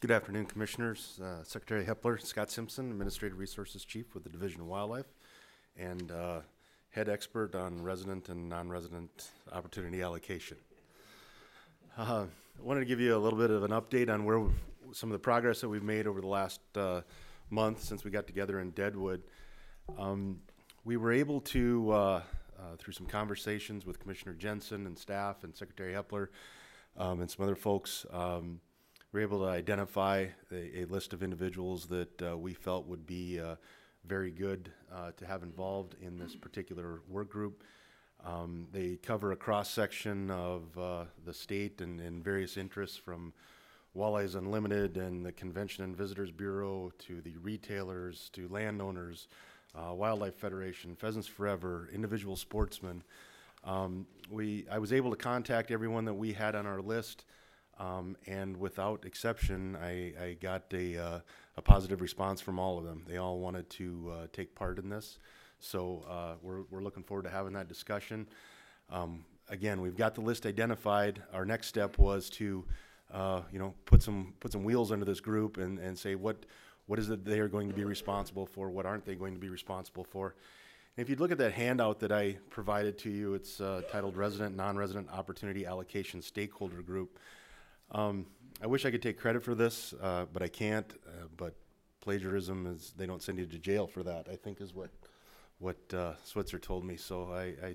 Good afternoon, Commissioners. Secretary Hepler, Scott Simpson, Administrative Resources Chief with the Division of Wildlife, and Head Expert on Resident and Non-Resident Opportunity Allocation. I wanted to give you a little bit of an update on where some of the progress that we've made over the last month since we got together in Deadwood. We were able to, through some conversations with Commissioner Jensen and staff and Secretary Hepler and some other folks, we were able to identify a list of individuals that we felt would be very good to have involved in this particular work group. They cover a cross-section of the state and various interests, from Walleyes Unlimited and the Convention and Visitors Bureau to the retailers to landowners, Wildlife Federation, Pheasants Forever, individual sportsmen. I was able to contact everyone that we had on our list, and without exception, I got a positive response from all of them. They all wanted to take part in this. So we're looking forward to having that discussion. Again, we've got the list identified. Our next step was to put some wheels under this group and say what is it they are going to be responsible for, what aren't they going to be responsible for. And if you look at that handout that I provided to you, it's titled Resident Non-Resident Opportunity Allocation Stakeholder Group. I wish I could take credit for this, but I can't. But plagiarism is, they don't send you to jail for that, I think is what Switzer told me. So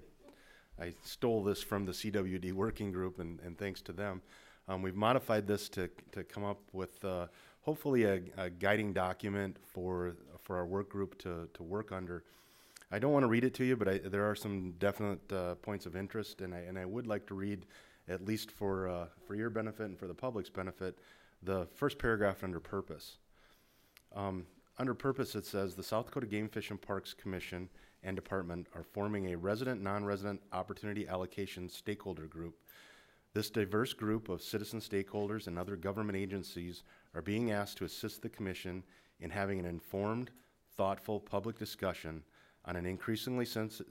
I stole this from the CWD working group, and thanks to them. We've modified this to come up with hopefully a guiding document for our work group to work under. I don't want to read it to you, but there are some definite points of interest, and I would like to read, at least for your benefit and for the public's benefit, the first paragraph under purpose. Under purpose, it says, the South Dakota Game Fish and Parks Commission and Department are forming a resident, non-resident opportunity allocation stakeholder group. This diverse group of citizen stakeholders and other government agencies are being asked to assist the Commission in having an informed, thoughtful public discussion on an increasingly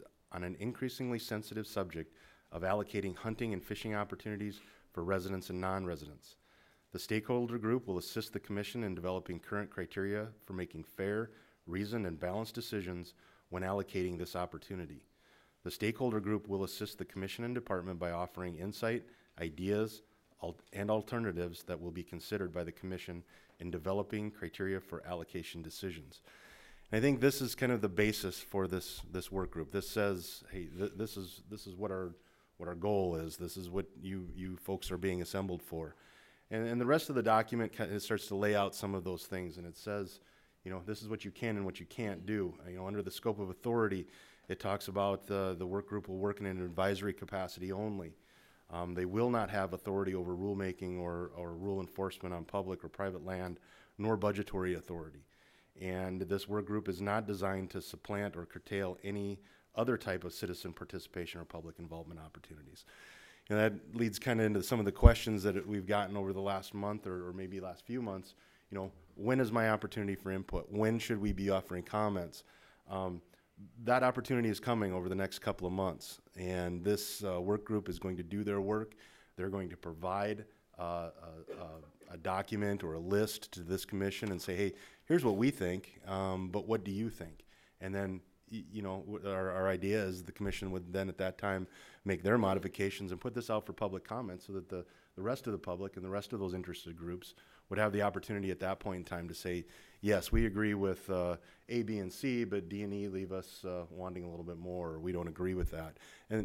sensitive subject of allocating hunting and fishing opportunities for residents and non-residents. The stakeholder group will assist the Commission in developing current criteria for making fair, reasoned, and balanced decisions when allocating this opportunity. The stakeholder group will assist the Commission and Department by offering insight, ideas, and alternatives that will be considered by the Commission in developing criteria for allocation decisions. And I think this is kind of the basis for this work group. This says, hey, this is what our goal is. This is what you folks are being assembled for. And the rest of the document kind of starts to lay out some of those things, and it says, this is what you can and what you can't do. Under the scope of authority, it talks about the work group will work in an advisory capacity only. They will not have authority over rulemaking or rule enforcement on public or private land, nor budgetary authority. And this work group is not designed to supplant or curtail any other type of citizen participation or public involvement opportunities. That leads kind of into some of the questions that we've gotten over the last month or maybe last few months. When is my opportunity for input? When should we be offering comments? That opportunity is coming over the next couple of months, and this work group is going to do their work. They're going to provide a document or a list to this commission and say, hey, here's what we think, but what do you think? And then our idea is the commission would then at that time make their modifications and put this out for public comment so that the rest of the public and the rest of those interested groups would have the opportunity at that point in time to say, yes, we agree with A, B, and C, but D and E leave us wanting a little bit more, or we don't agree with that. And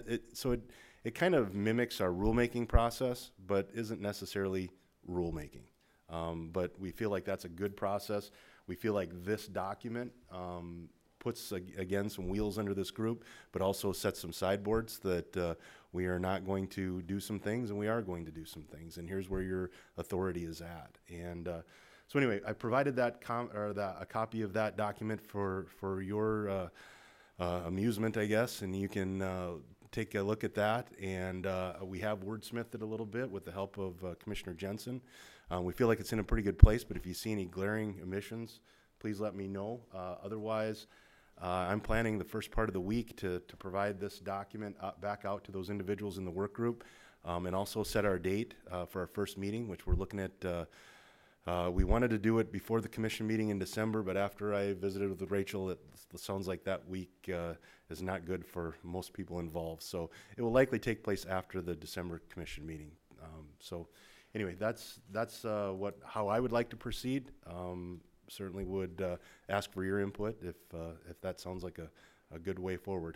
it kind of mimics our rulemaking process, but isn't necessarily rulemaking. But we feel like that's a good process. We feel like this document puts, again, some wheels under this group, but also sets some sideboards that we are not going to do some things and we are going to do some things. And here's where your authority is at. And so anyway, I provided a copy of that document for your amusement, I guess, and you can take a look at that. And we have wordsmithed it a little bit with the help of Commissioner Jensen. We feel like it's in a pretty good place, but if you see any glaring omissions, please let me know. Otherwise, I'm planning the first part of the week to provide this document back out to those individuals in the work group, and also set our date for our first meeting, which we're looking at We wanted to do it before the commission meeting in December, but after I visited with Rachel, it sounds like that week is not good for most people involved. So it will likely take place after the December commission meeting. So anyway, that's how I would like to proceed. Certainly would ask for your input if that sounds like a good way forward.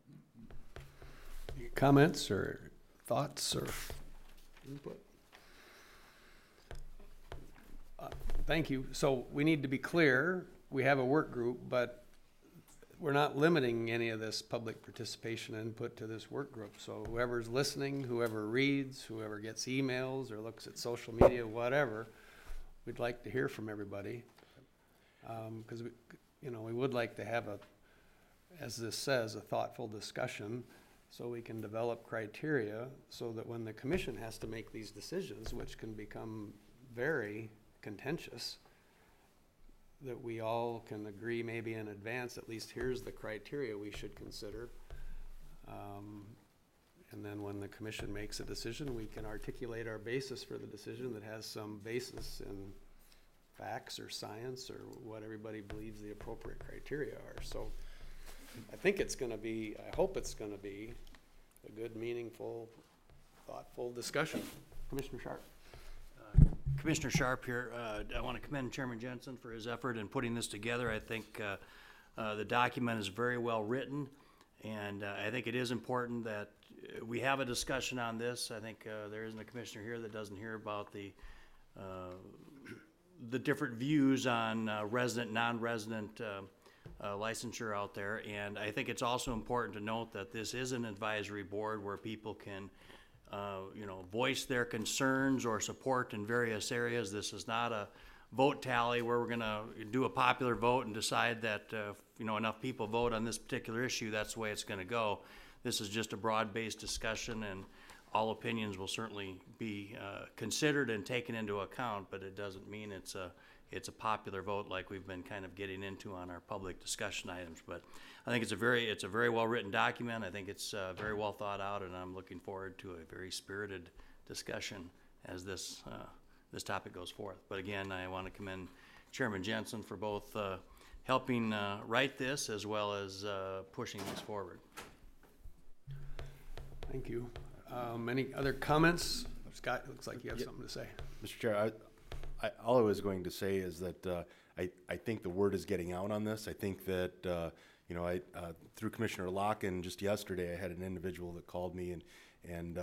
Comments or thoughts or input? Thank you. So we need to be clear, we have a work group, but we're not limiting any of this public participation input to this work group. So whoever's listening, whoever reads, whoever gets emails or looks at social media, whatever, we'd like to hear from everybody. Because we would like to have as this says, a thoughtful discussion so we can develop criteria so that when the commission has to make these decisions, which can become very contentious, that we all can agree maybe in advance, at least here's the criteria we should consider. And then when the commission makes a decision, we can articulate our basis for the decision that has some basis in facts or science or what everybody believes the appropriate criteria are. So I think it's going to be, I hope it's going to be a good, meaningful, thoughtful discussion. Commissioner Sharp. Commissioner Sharp here. I want to commend Chairman Jensen for his effort in putting this together. I think the document is very well written, and I think it is important that we have a discussion on this. I think there isn't a commissioner here that doesn't hear about the different views on resident, non-resident licensure out there, and I think it's also important to note that this is an advisory board where people can voice their concerns or support in various areas. This is not a vote tally where we're going to do a popular vote and decide that enough people vote on this particular issue, that's the way it's going to go. This is just a broad-based discussion, and all opinions will certainly be considered and taken into account, but it doesn't mean it's a popular vote like we've been kind of getting into on our public discussion items. But I think it's a very well written document. I think it's very well thought out, and I'm looking forward to a very spirited discussion as this topic goes forth. But again, I want to commend Chairman Jensen for both helping write this as well as pushing this forward. Thank you. Any other comments? Scott, it looks like you have something to say. Mr. Chair, all I was going to say is that I think the word is getting out on this. I think that through Commissioner Locken just yesterday, I had an individual that called me and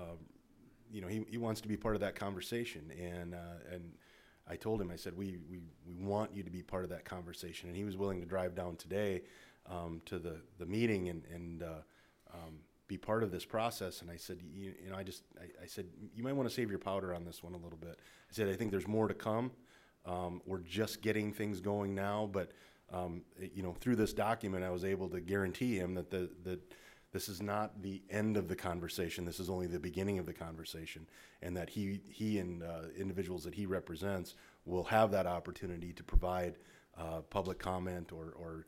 he wants to be part of that conversation, and I told him, I said we want you to be part of that conversation, and he was willing to drive down today to the meeting and be part of this process. And I said, I said, you might want to save your powder on this one a little bit. I said, I think there's more to come. We're just getting things going now, but through this document, I was able to guarantee him that that this is not the end of the conversation. This is only the beginning of the conversation, and that he and individuals that he represents will have that opportunity to provide public comment or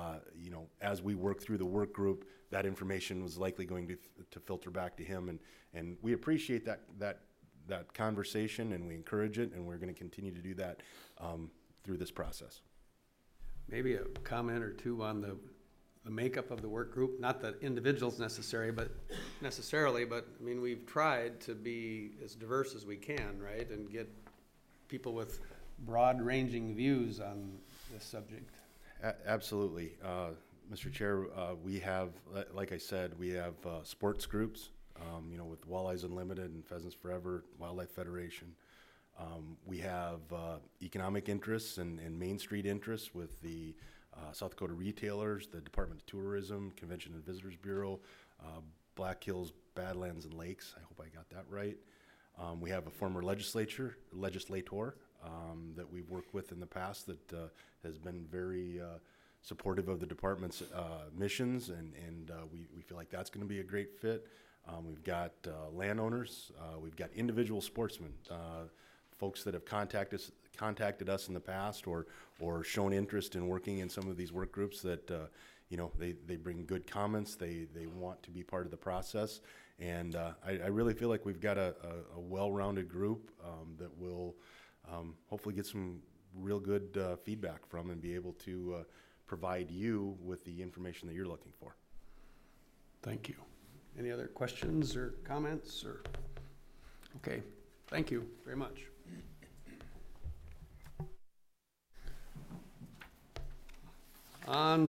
as we work through the work group, that information was likely going to filter back to him, and we appreciate that conversation, and we encourage it, and we're going to continue to do that through this process. Maybe a comment or two on the makeup of the work group. Not that individuals necessarily, but I mean, we've tried to be as diverse as we can, right, and get people with broad-ranging views on this subject. Absolutely. Mr. Chair, we have, like I said, we have sports groups, with Walleyes Unlimited and Pheasants Forever, Wildlife Federation. We have economic interests and Main Street interests with the South Dakota Retailers, the Department of Tourism, Convention and Visitors Bureau, Black Hills Badlands and Lakes. I hope I got that right. We have a former legislator that we've worked with in the past that has been very supportive of the department's missions, and we feel like that's going to be a great fit. We've got landowners, we've got individual sportsmen, folks that have contacted us in the past or shown interest in working in some of these work groups that they bring good comments, they want to be part of the process, and I really feel like we've got a well-rounded group that will hopefully get some real good feedback from and be able to provide you with the information that you're looking for. Thank you. Any other questions or comments or? Okay, thank you very much. On